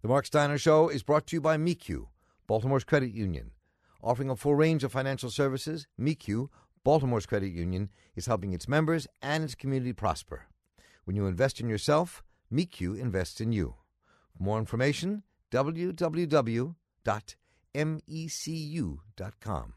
The Mark Steiner Show is brought to you by MECU, Baltimore's credit union. Offering a full range of financial services, MECU, Baltimore's credit union, is helping its members and its community prosper. When you invest in yourself, MECU invests in you. For more information, www.mecu.com.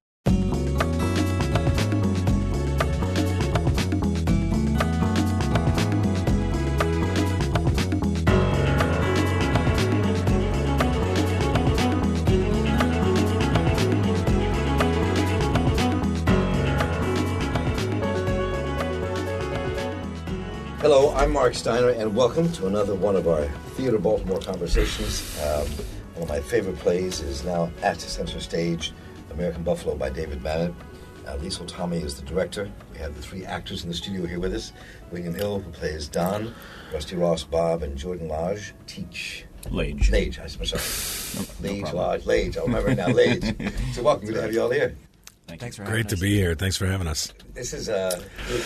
Hello, I'm Mark Steiner, and welcome to another one of our Theater Baltimore conversations. One of my favorite plays is now at center stage, American Buffalo by David Mamet. Liesl Tommy is the director. We have the three actors in the studio here with us. William Hill, who plays Don, Rusty Ross, Bob, and Jordan Lage teach. Lage. I'm sorry. Lage. I'll remember it now. Lage. So welcome. Good to have you all here. Thanks for having us. Great to be here. Thanks for having us. This is an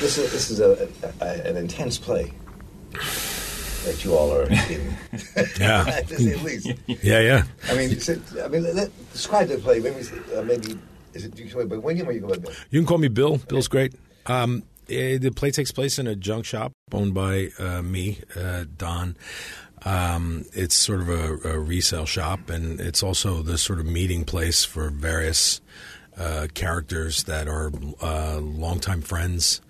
intense play that you all are in. Yeah. To say the least. Yeah. I mean, describe the play. Maybe is it? Do you call me William or you call me Bill? You can call me Bill. Bill's great. The play takes place in a junk shop owned by me, Don. It's sort of a resale shop, and it's also the sort of meeting place for various characters that are longtime friends.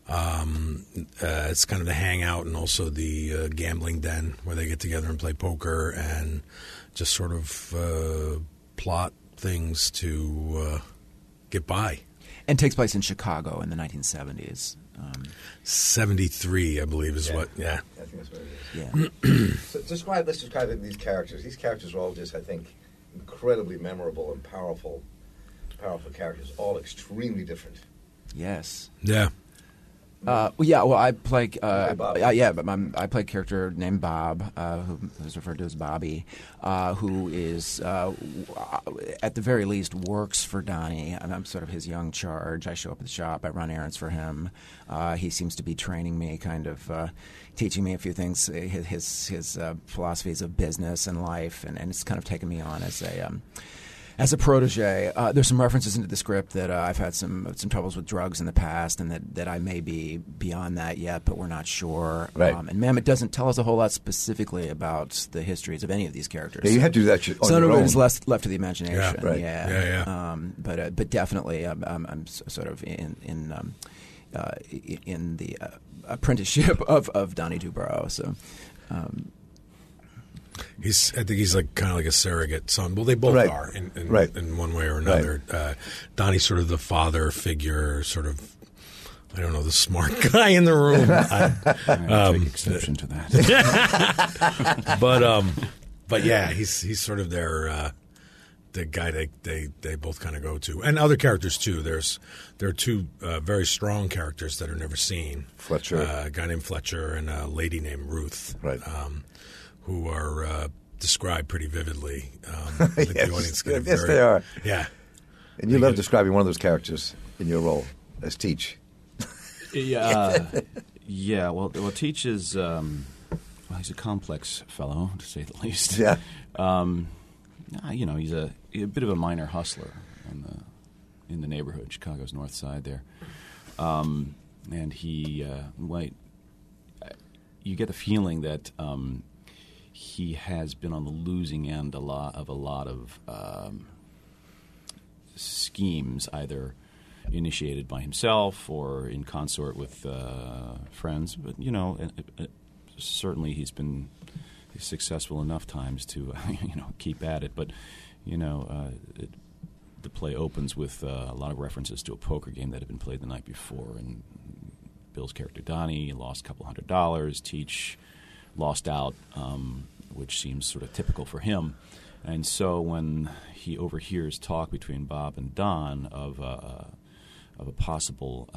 It's kind of the hangout and also the gambling den where they get together and play poker and just sort of plot things to get by. And takes place in Chicago in the 1970s. 73, I believe, is what. Yeah, I think that's what it is. Yeah. So let's describe these characters. These characters are all just, I think, incredibly memorable and powerful characters, all extremely different. Yes. Yeah. I play. I play a character named Bob, who's referred to as Bobby, who is, at the very least, works for Donnie, and I'm sort of his young charge. I show up at the shop. I run errands for him. He seems to be training me, kind of teaching me a few things, his philosophies of business and life, and it's kind of taken me on as a protege. There's some references into the script that I've had some troubles with drugs in the past, and that I may be beyond that yet, but we're not sure. Right. And Mamet doesn't tell us a whole lot specifically about the histories of any of these characters. Yeah, you have to do that on Some your of own. it is left to the imagination. Yeah, right. Yeah. But definitely, I'm sort of in the apprenticeship of Donnie Dubrow. So. I think he's like kind of like a surrogate son. Well, they both are in one way or another. Right. Donnie's sort of the father figure, sort of, I don't know, the smart guy in the room. I take exception to that. But yeah, he's sort of the guy they both kind of go to, and other characters too. There are two very strong characters that are never seen. Fletcher, a guy named Fletcher, and a lady named Ruth. Right. Who are described pretty vividly. I think the audience get they are. Yeah. And you love describing one of those characters in your role as Teach. Yeah. Well, Teach is he's a complex fellow, to say the least. Yeah. He's a bit of a minor hustler in the neighborhood, Chicago's north side there, and he you get the feeling that. He has been on the losing end a lot of schemes, either initiated by himself or in consort with friends. But certainly he's been successful enough times to keep at it. But the play opens with a lot of references to a poker game that had been played the night before, and Bill's character Donnie lost a couple $100. Teach lost out, which seems sort of typical for him. And so when he overhears talk between Bob and Don of a possible,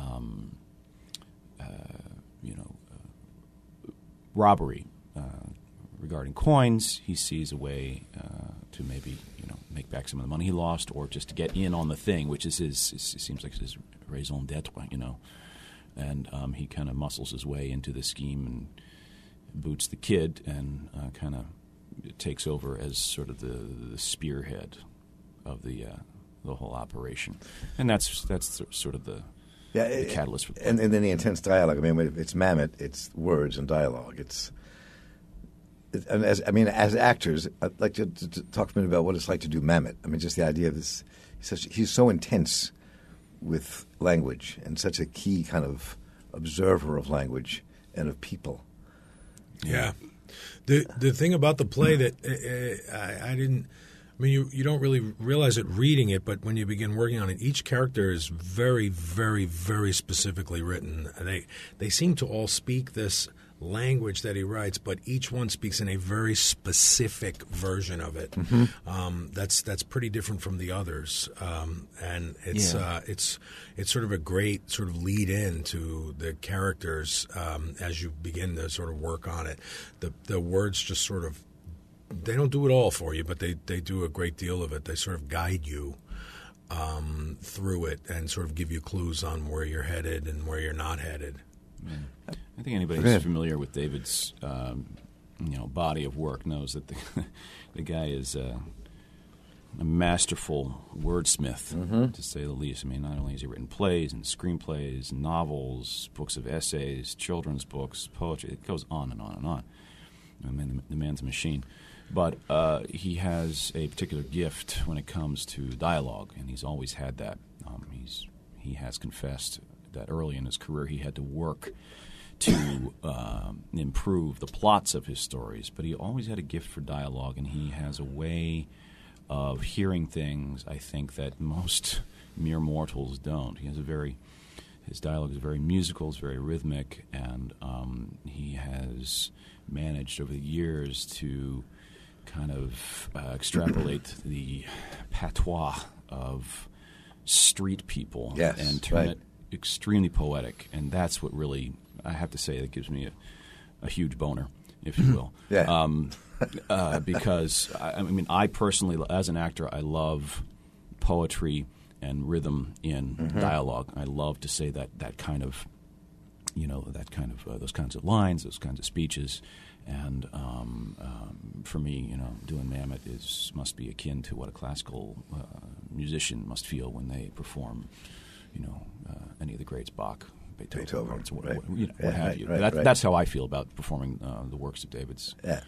robbery regarding coins, he sees a way to maybe make back some of the money he lost, or just to get in on the thing, which is seems like his raison d'etre, And he kind of muscles his way into the scheme and boots the kid and kind of takes over as sort of the spearhead of the whole operation, and that's sort of the catalyst for the play. And then the intense dialogue. I mean, it's Mamet, it's words and dialogue. As actors, I'd like to talk a minute about what it's like to do Mamet. I mean, just the idea of this. He's so intense with language and such a key kind of observer of language and of people. Yeah. The thing about the play that I didn't – I mean, you don't really realize it reading it, but when you begin working on it, each character is very, very, very specifically written. They seem to all speak this language that he writes, but each one speaks in a very specific version of it. Mm-hmm. That's pretty different from the others, and it's sort of a great sort of lead in to the characters as you begin to sort of work on it. The words just sort of, they don't do it all for you, but they do a great deal of it. They sort of guide you through it and sort of give you clues on where you're headed and where you're not headed. Yeah. I think anybody who's familiar with David's body of work knows that the guy is a masterful wordsmith, to say the least. I mean, not only has he written plays and screenplays, novels, books of essays, children's books, poetry. It goes on and on and on. I mean, the man's a machine. But he has a particular gift when it comes to dialogue, and he's always had that. He has confessed that early in his career he had to work to improve the plots of his stories, but he always had a gift for dialogue, and he has a way of hearing things, I think, that most mere mortals don't. His dialogue is very musical, it's very rhythmic, and he has managed over the years to kind of extrapolate the patois of street people and turn it extremely poetic, and that's what really, I have to say, that gives me a huge boner, if you will. Because I personally, as an actor, I love poetry and rhythm in dialogue. I love to say that kind of, those kinds of lines, those kinds of speeches, and for me, doing Mamet must be akin to what a classical musician must feel when they perform, any of the greats, Bach, Beethoven, what have you. That's how I feel about performing the works of David's. Yeah.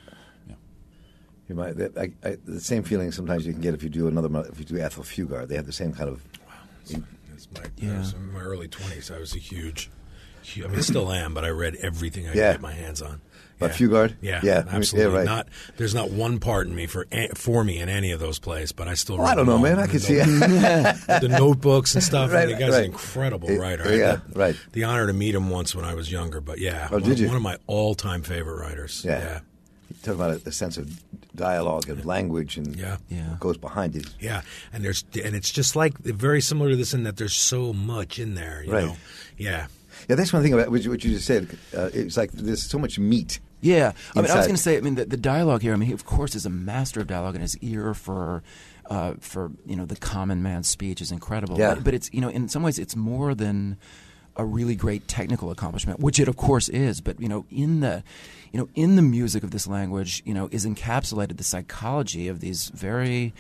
You might, the same feeling sometimes you can get if you do Ethel Fugard. They have the same kind of. Wow. In my early 20s, I was still am, but I read everything I could get my hands on. But Fugard? Yeah, absolutely. Yeah, right. There's not one part in me for me in any of those plays, but I still read I don't know, man. I can see it. The notebooks and stuff. The guy's an incredible writer. I had the honor to meet him once when I was younger, but one of my all-time favorite writers. Yeah. You talk about the sense of dialogue and language and what goes behind it. Yeah, and it's just like very similar to this in that there's so much in there. You know? Yeah. Yeah, that's one thing about what you just said. It's like there's so much meat. Yeah, I was going to say. The dialogue here. He of course is a master of dialogue, and his ear for the common man's speech is incredible. Yeah. But it's in some ways it's more than a really great technical accomplishment, which it of course is. But in the music of this language, is encapsulated the psychology of these very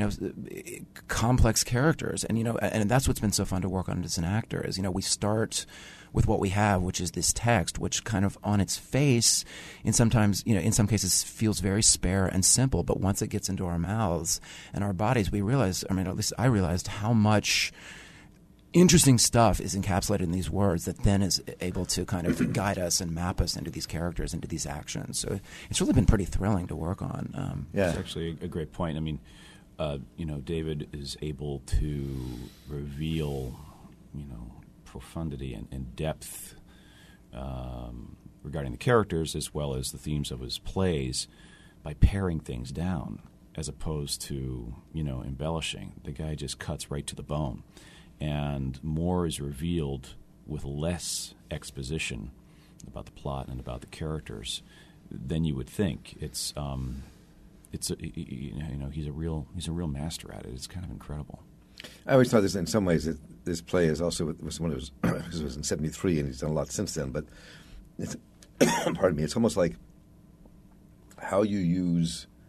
complex characters, and that's what's been so fun to work on as an actor. Is we start with what we have, which is this text, which kind of on its face, in some cases feels very spare and simple, but once it gets into our mouths and our bodies, we realize. At least I realized how much interesting stuff is encapsulated in these words that then is able to kind of guide us and map us into these characters, into these actions. So it's really been pretty thrilling to work on. It's actually a great point. David is able to reveal, profundity and depth regarding the characters as well as the themes of his plays by paring things down as opposed to, embellishing. The guy just cuts right to the bone. And more is revealed with less exposition about the plot and about the characters than you would think. He's a real master at it. It's kind of incredible. I always thought this in some ways that this play is also was one of his because it was in '73 and he's done a lot since then. But it's, pardon me, it's almost like how you use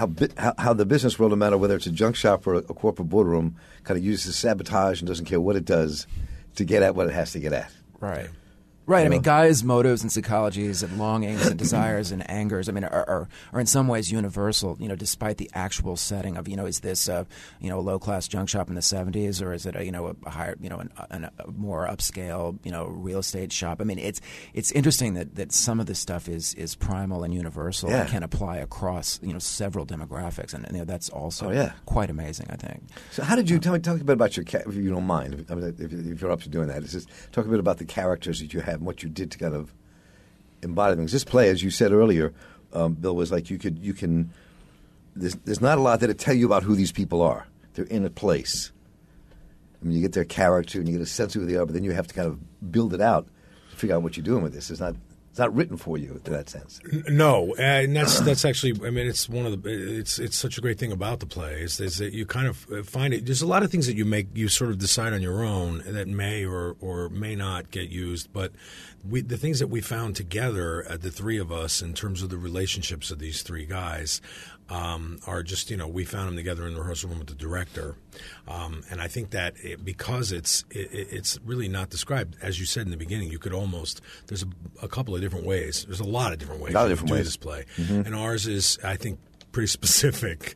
how the business world, no matter whether it's a junk shop or a corporate boardroom, kind of uses sabotage and doesn't care what it does to get at what it has to get at. Right. Right. I mean, guys' motives and psychologies and longings and desires and angers, I mean, are in some ways universal, despite the actual setting of, is this, a low-class junk shop in the 70s, or is it, a higher, a more upscale, real estate shop? I mean, it's interesting that some of this stuff is primal and universal and can apply across, several demographics. And that's also quite amazing, I think. So how did you, talk a bit about your, if you don't mind, if you're up to doing that, just talk a bit about the characters that you have and what you did to kind of embody things. This play, as you said earlier, Bill, was like you can. There's not a lot that tell you about who these people are. They're in a place. I mean, you get their character and you get a sense of who they are, but then you have to kind of build it out to figure out what you're doing with this. It's not written for you in that sense. No, and that's actually. I mean, it's one of the. It's such a great thing about the play is that you kind of find it. There's a lot of things that you sort of decide on your own that may or may not get used, but the things that we found together, the three of us, in terms of the relationships of these three guys, are just we found them together in the rehearsal room with the director, and I think that because it's really not described, as you said in the beginning, you could almost there's a couple of different ways. There's a lot of different ways to do this play, and ours is, I think, pretty specific.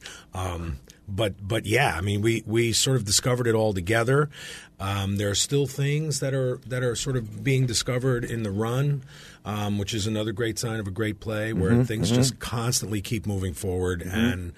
But yeah, I mean, we sort of discovered it all together. There are still things that are sort of being discovered in the run, which is another great sign of a great play, where things just constantly keep moving forward, and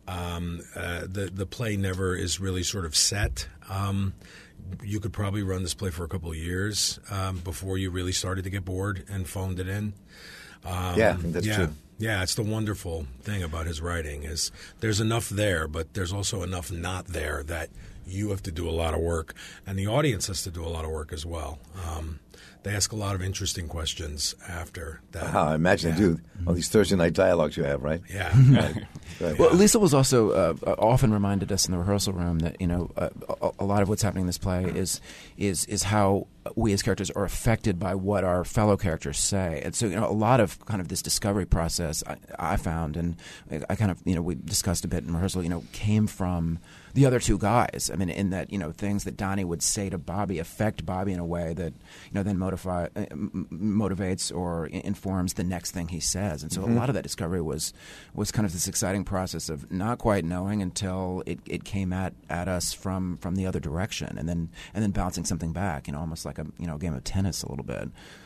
the play never is really sort of set. You could probably run this play for a couple of years before you really started to get bored and phoned it in. I think that's true. Yeah, it's the wonderful thing about his writing is there's enough there, but there's also enough not there that you have to do a lot of work, and the audience has to do a lot of work as well. They ask a lot of interesting questions after that. I imagine they do. All these Thursday night dialogues you have, right? Yeah. Right. Well, Lisa was also often reminded us in the rehearsal room that a lot of what's happening in this play is how we as characters are affected by what our fellow characters say, and so a lot of kind of this discovery process I found, and I kind of we discussed a bit in rehearsal, came from the other two guys. I mean, in that things that Donnie would say to Bobby affect Bobby in a way that then motivates or informs the next thing he says, and so a lot of that discovery was kind of this exciting process of not quite knowing until it came at us from the other direction, and then bouncing something back, almost like a game of tennis a little bit.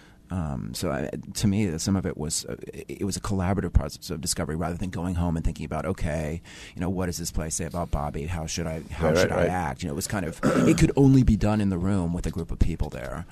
So to me, some of it was a collaborative process of discovery rather than going home and thinking about, okay, what does this play say about Bobby? How should I act? It was kind of it could only be done in the room with a group of people there.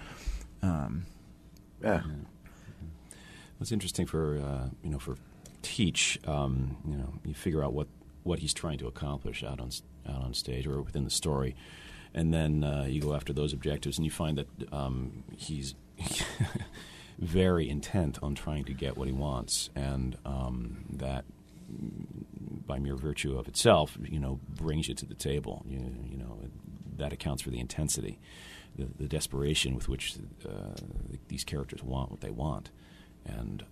What's interesting for Teach, you figure out what he's trying to accomplish out on stage or within the story, and then you go after those objectives, and you find that he's very intent on trying to get what he wants, and that by mere virtue of itself, brings you to the table. That accounts for the intensity, the desperation with which these characters want what they want, and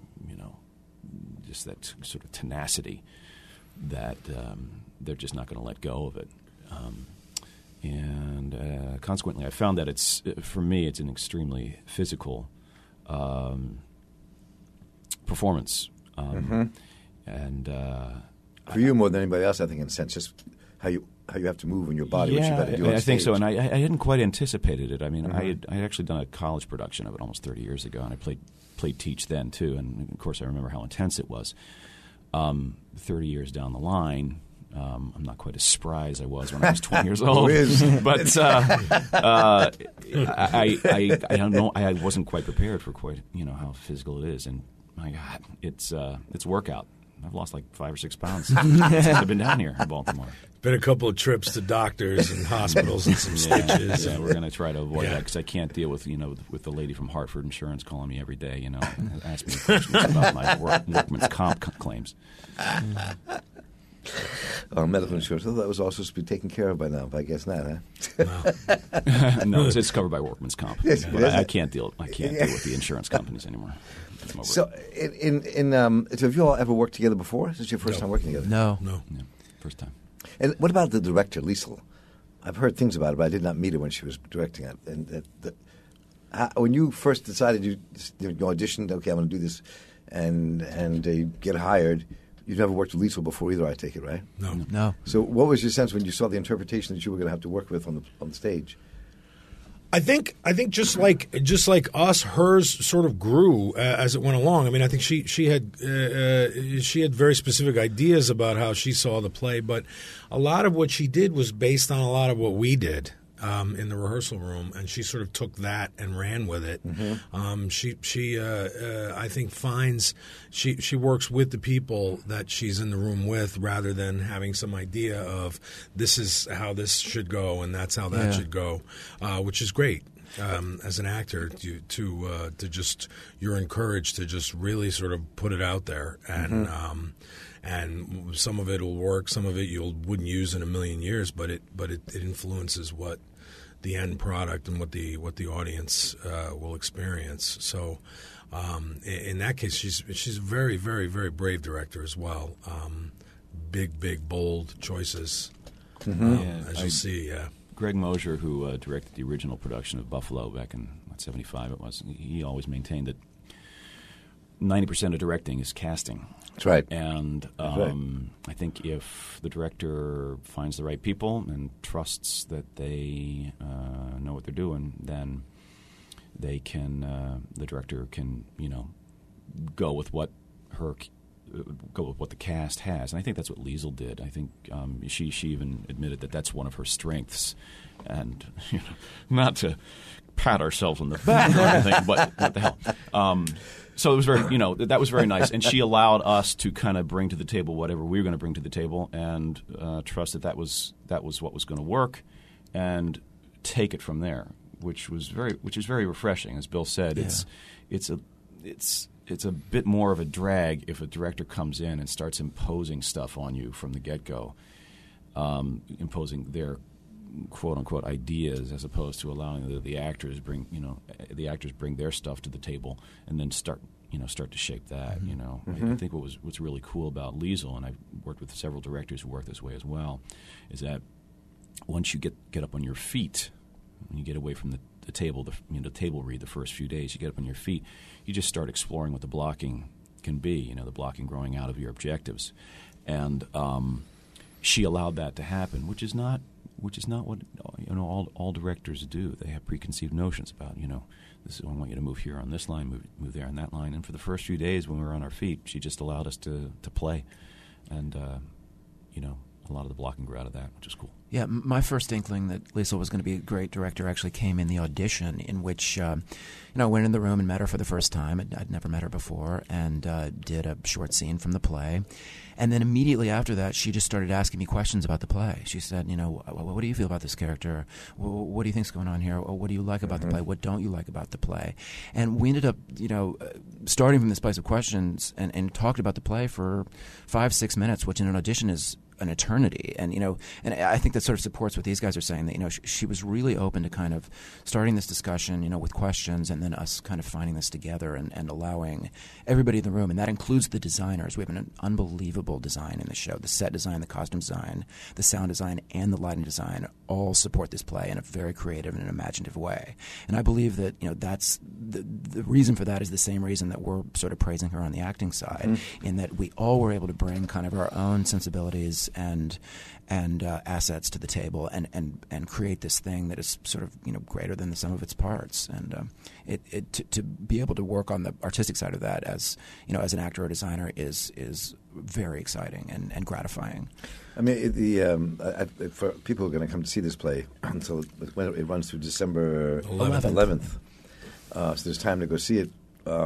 just that sort of tenacity that they're just not going to let go of it. And consequently, I found that for me, it's an extremely physical performance. And for you more than anybody else, I think, in a sense, just how you have to move in your body, what you got to do on I stage. think so, and I hadn't quite anticipated it. I mean, I had actually done a college production of it almost 30 years ago, and I played Teach then too, and of course I remember how intense it was. 30 years down the line, I'm not quite as spry as I was when I was 20 years old. But I don't know. I wasn't quite prepared for quite how physical it is, and my God, it's workout. I've lost like 5 or 6 pounds since I've been down here in Baltimore. Been a couple of trips to doctors and hospitals and some stitches. Yeah, we're going to try to avoid that because I can't deal with with the lady from Hartford Insurance calling me every day, and ask me questions about my workman's comp claims. medical insurance. I thought that was also supposed to be taken care of by now, but I guess not, huh? No, it's covered by workman's comp. Yes, But I can't deal with the insurance companies anymore. So, so have you all ever worked together before? Is this your first time working together? No. Yeah, first time. And what about the director, Liesl? I've heard things about it, but I did not meet her when she was directing it. And when you first decided you auditioned, okay, I'm going to do this, and you get hired, you've never worked with Liesl before either, I take it, right? No. So what was your sense when you saw the interpretation that you were going to have to work with on the stage? I think just like us, hers sort of grew as it went along. I mean, I think she had very specific ideas about how she saw the play, but a lot of what she did was based on a lot of what we did in the rehearsal room, and she sort of took that and ran with it. Mm-hmm. She I think finds she works with the people that she's in the room with rather than having some idea of this is how this should go and that's how that should go, which is great. As an actor, to just you're encouraged to just really sort of put it out there, and and some of it will work, some of it you wouldn't use in a million years, but it influences what the end product and what the audience will experience. So in that case, she's a very, very, very brave director as well. Big, bold choices, as you'll see. Yeah. Greg Mosier, who directed the original production of Buffalo back in '75, it was. He always maintained that 90% of directing is casting. That's right. And I think if the director finds the right people and trusts that they know what they're doing, then they can. The director can, go with what the cast has, and I think that's what Liesl did. I think she even admitted that that's one of her strengths, and not to pat ourselves on the back or anything, but what the hell. So it was very, that was very nice, and she allowed us to kind of bring to the table whatever we were going to bring to the table, and trust that was what was going to work, and take it from there, which is very refreshing. As Bill said, it's a bit more of a drag if a director comes in and starts imposing stuff on you from the get-go, imposing their quote-unquote ideas, as opposed to allowing the actors bring their stuff to the table and then start to shape that. I think what's really cool about Liesl, and I've worked with several directors who work this way as well, is that once you get up on your feet, when you get away from the table, the table read the first few days, you get up on your feet, you just start exploring what the blocking can be, the blocking growing out of your objectives. And she allowed that to happen, which is not what all directors do. They have preconceived notions about, this is, I want you to move here on this line, move there on that line. And for the first few days when we were on our feet, she just allowed us to play. And, a lot of the blocking grew out of that, which is cool. Yeah, my first inkling that Liesl was going to be a great director actually came in the audition, in which I went in the room and met her for the first time. I'd never met her before, and did a short scene from the play. And then immediately after that, she just started asking me questions about the play. She said, what do you feel about this character? What do you think's going on here? What do you like about the play? What don't you like about the play? And we ended up, starting from this place of questions and talked about the play for 5-6 minutes, which in an audition is an eternity. And and I think that sort of supports what these guys are saying, that she was really open to kind of starting this discussion with questions, and then us kind of finding this together and allowing everybody in the room, and that includes the designers. We have an unbelievable design in the show. The set design, the costume design, the sound design, and the lighting design all support this play in a very creative and imaginative way. And I believe that that's the reason for that is the same reason that we're sort of praising her on the acting side, in that we all were able to bring kind of our own sensibilities and assets to the table and create this thing that is sort of greater than the sum of its parts. And to be able to work on the artistic side of that as an actor or designer is very exciting and gratifying. I mean, for people who are going to come to see this play, so it runs through December 11th. So there's time to go see it.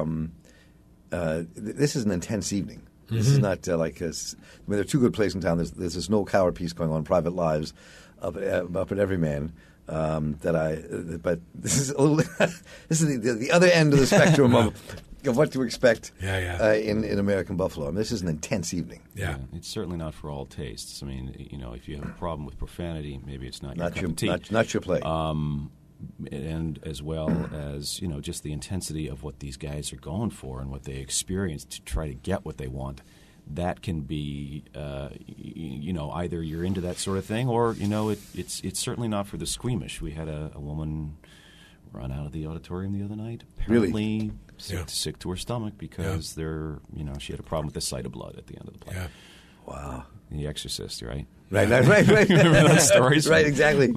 This is an intense evening. This is not there are two good plays in town. There's this Noel Coward piece going on, Private Lives, up at Everyman. But this is a little. This is the other end of the spectrum of what to expect Yeah. in American Buffalo. I mean, this is an intense evening. Yeah. It's certainly not for all tastes. I mean, if you have a problem with profanity, maybe it's not your cup your of tea. not your play. And as well as just the intensity of what these guys are going for and what they experience to try to get what they want. That can be, either you're into that sort of thing, or it's certainly not for the squeamish. We had a woman run out of the auditorium the other night, apparently sick to her stomach because she had a problem with the sight of blood at the end of the play. Yeah. Wow. The Exorcist, right? Right. Remember those stories? Right, exactly.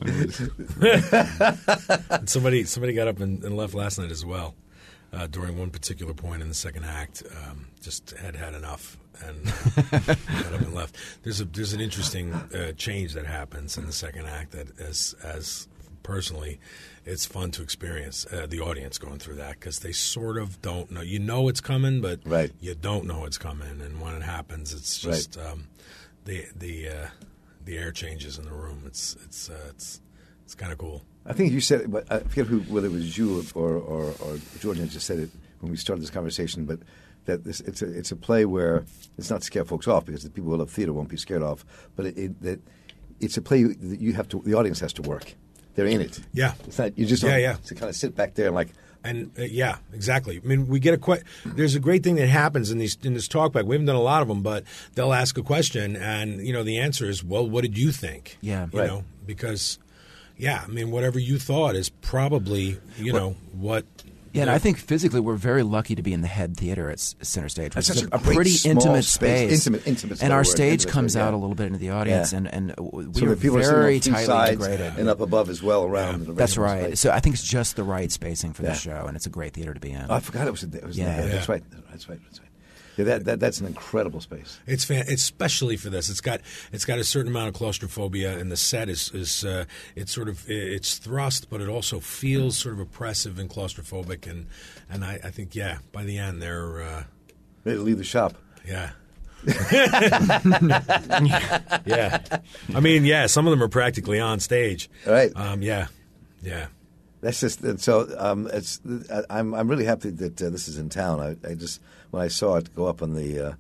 And somebody got up and left last night as well during one particular point in the second act. Just had enough and got up and left. There's an interesting change that happens in the second act that as personally, it's fun to experience the audience going through that because they sort of don't know. You know it's coming, but you don't know it's coming. And when it happens, it's just the air changes in the room. It's kind of cool. I think you said it, but I forget whether it was you or Jordan just said it when we started this conversation, but that it's a play where it's not to scare folks off because the people who love theater won't be scared off, but it's a play that the audience has to work. They're in it. Yeah. It's not, you just don't to kind of sit back there and like. And yeah, exactly. I mean, we get there's a great thing that happens in this talkback. We haven't done a lot of them, but they'll ask a question, and the answer is, well, what did you think? Yeah, you know, because I mean, whatever you thought is probably what. Yeah, and I think physically we're very lucky to be in the head theater at Center Stage, which is a great, pretty intimate space. Intimate and our stage comes out a little bit into the audience, and we are people very are tightly integrated. And up above as well around. That's right. Space. So I think it's just the right spacing for the show, and it's a great theater to be in. Oh, I forgot it was there. That's right. Yeah, that's an incredible space. It's especially for this. It's got a certain amount of claustrophobia, and the set is it's thrust, but it also feels sort of oppressive and claustrophobic. And I think by the end they're ready to leave the shop. Yeah. Yeah. I mean, some of them are practically on stage. Right. Yeah. That's just so. I'm really happy that this is in town. I just when I saw it go up on the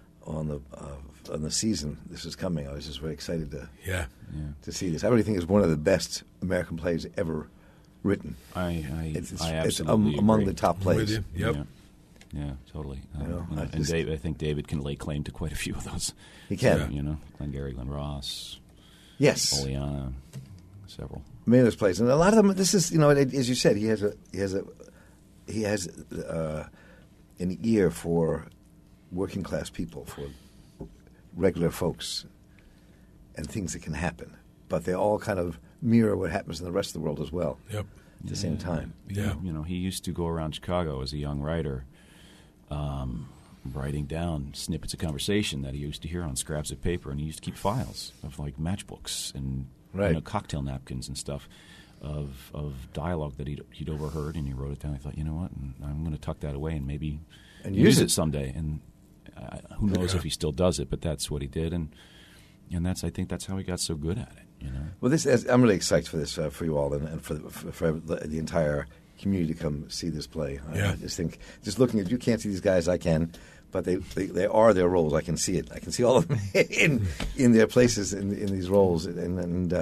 season this was coming, I was just very excited to see this. I really think it's one of the best American plays ever written. I absolutely it's among the top plays. With you. Yep. Yeah, totally. I think David can lay claim to quite a few of those. He can. Glengarry Glen Ross. Yes. Oleana. Several. Many of those plays, and a lot of them. This is, as you said, he has an ear for working class people, for regular folks, and things that can happen. But they all kind of mirror what happens in the rest of the world as well. Yep. At the same time. Yeah. He used to go around Chicago as a young writer, writing down snippets of conversation that he used to hear on scraps of paper, and he used to keep files of like matchbooks and cocktail napkins and stuff of dialogue that he'd overheard, and he wrote it down. I thought, you know what, I'm going to tuck that away and maybe use it someday. And who knows if he still does it, but that's what he did, and I think that's how he got so good at it. Well, I'm really excited for this for you all and for the entire community to come see this play. I just think, just looking at you can't see these guys, I can. But they are their roles. I can see it. I can see all of them in their places in these roles. And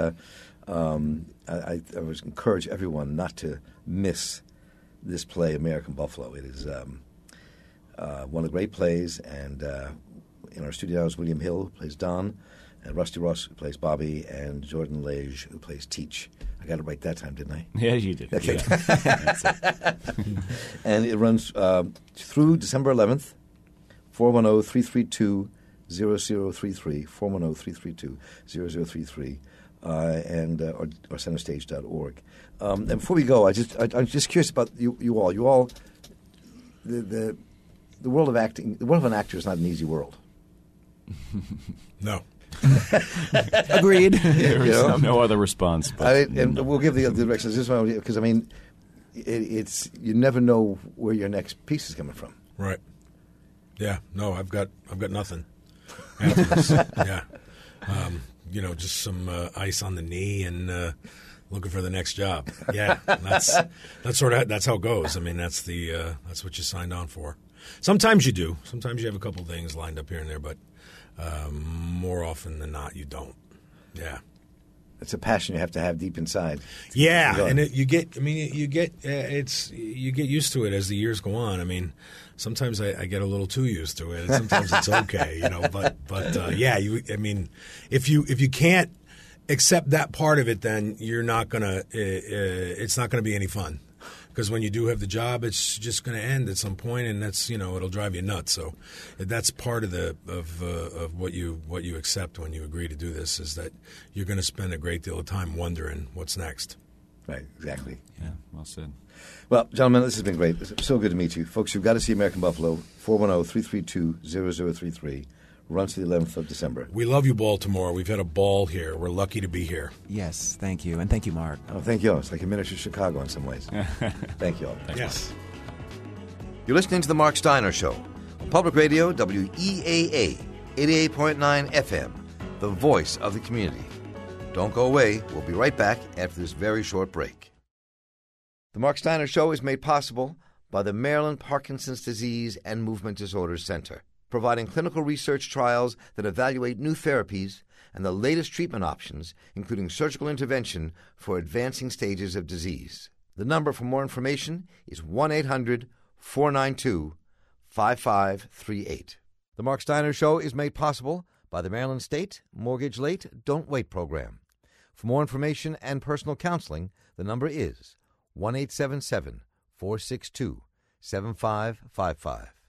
I would encourage everyone not to miss this play, American Buffalo. It is one of the great plays. And in our studio is William Hill, who plays Don, and Rusty Ross, who plays Bobby, and Jordan Lage, who plays Teach. I got it right that time, didn't I? Yeah, you did. Okay. Yeah. And it runs through December 11th. 410-332-0033, 410-332-0033, and or centerstage.org. And before we go, I'm just curious about you all. You all, the world of acting, the world of an actor is not an easy world. No. Agreed. There's no other response. But and we'll give the directions this one because I mean, it's you never know where your next piece is coming from. Right. Yeah, no, I've got nothing after this. Yeah, just some ice on the knee and looking for the next job. Yeah, that's how it goes. I mean, that's what you signed on for. Sometimes you do. Sometimes you have a couple things lined up here and there, but more often than not, you don't. Yeah. It's a passion you have to have deep inside. Yeah, and you get used to it as the years go on. I mean, sometimes I get a little too used to it, and sometimes it's okay, But yeah, if you can't accept that part of it, then you're not gonna. It's not gonna be any fun. Because when you do have the job, it's just going to end at some point, and that's it'll drive you nuts. So that's part of what you accept when you agree to do this, is that you're going to spend a great deal of time wondering what's next. Right, exactly. Yeah, well said. Well, gentlemen, this has been great. It's so good to meet you, folks. You've got to see American Buffalo. 410-332-0033. Runs to the 11th of December. We love you, Baltimore. We've had a ball here. We're lucky to be here. Yes, thank you. And thank you, Mark. Oh, thank you all. It's like a miniature Chicago in some ways. Thank you all. Yes. You're listening to The Mark Steiner Show on Public Radio, WEAA, 88.9 FM, the voice of the community. Don't go away. We'll be right back after this very short break. The Mark Steiner Show is made possible by the Maryland Parkinson's Disease and Movement Disorders Center, providing clinical research trials that evaluate new therapies and the latest treatment options, including surgical intervention for advancing stages of disease. The number for more information is 1-800-492-5538. The Mark Steiner Show is made possible by the Maryland State Mortgage Late Don't Wait program. For more information and personal counseling, the number is 1-877-462-7555.